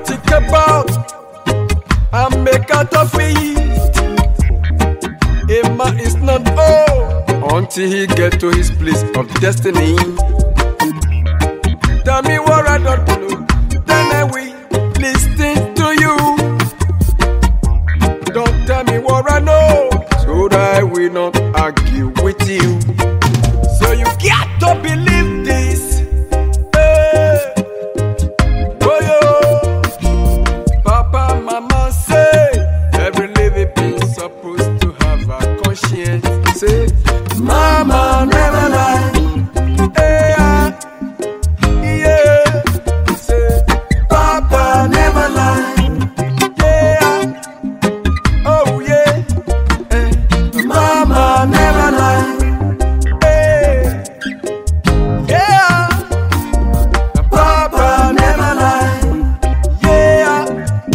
think about and make out of it. A man is not old until he get to his place of destiny. Tell me what I don't know, then I will listen to you. Don't tell me what I know, so that I will not argue with you. So you got to believe this. Oh yo, Papa, Mama say every living being supposed to have a conscience. Say, Mama never lie. Say, Papa never lie. Oh yeah. Mama never lie. Papa never lie. Yeah.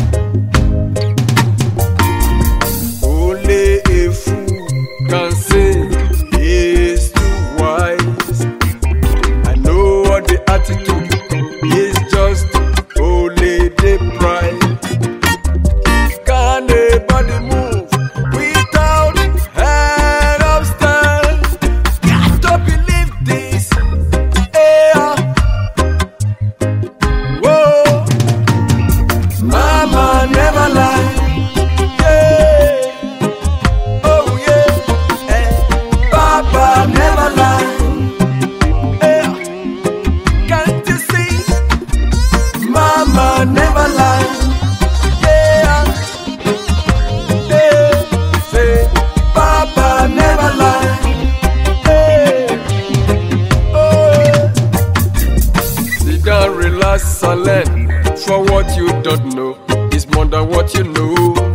Only a fool can say he is too wise. I know what the attitude is, just only the pride. Can anybody move without head of stand? Got to believe this. Yeah. Whoa. Mama never lie. Yeah. Oh yeah. Papa never lie. Yeah. Can't you see? Mama never lie. Yeah. Yeah. Say, Papa never lie. Yeah. Oh. Sit down, relax, and learn. For what you don't know is more than what you know.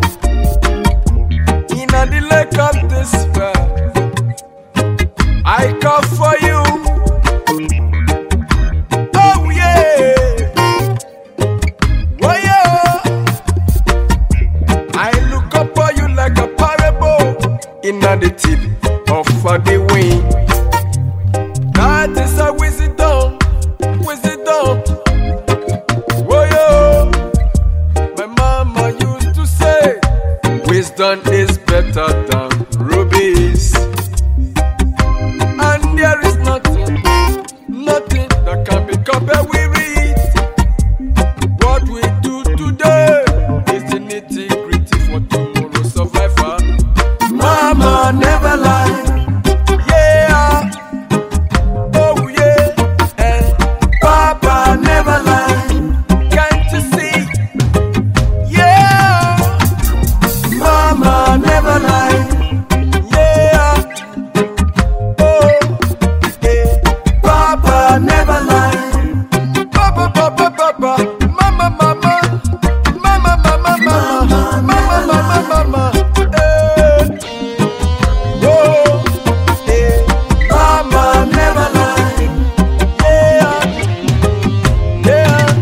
In the lake of despair, I call for you. Oh yeah. Oh yeah. I look up for you like a parable in the tip of the wing. That is a wisdom, wisdom. Oh yeah. My mama used to say, wisdom is better than rubies. And there is nothing that can be compared with it. What we do today is the nitty-gritty for tomorrow's survivor. Mama never lie. Yeah. Oh yeah. Papa never lie. Can't you see? Yeah. Mama never lie. Yeah. Oh yeah. Papa never lie. Papa, Papa, Papa. Mama, Mama. Mama, Mama, Mama. Mama, Mama, Mama. Oh yeah. Mama never lie. Yeah. Yeah.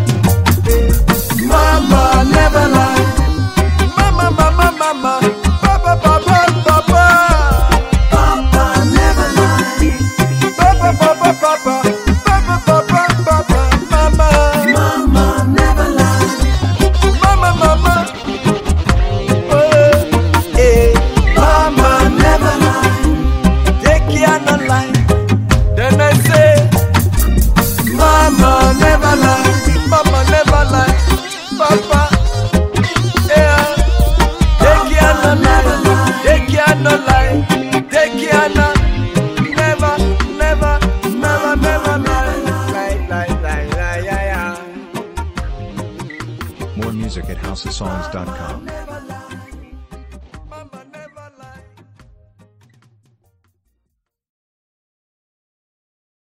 Mama never lie. Mama, Mama, Mama. Papa, Papa, Papa. Papa never lie. Papa, Papa, Papa. Papa, Papa, Papa. Mama. Mama never lie. Mama, Mama. Oh, eh. Mama never lie. They cannot lie. Then I say, Mama never lie. Mama never lie. Papa. Yeah. They cannot lie. They cannot lie. They cannot. Never, never, never, never lie. Lie, yeah. More music at housesongs.com.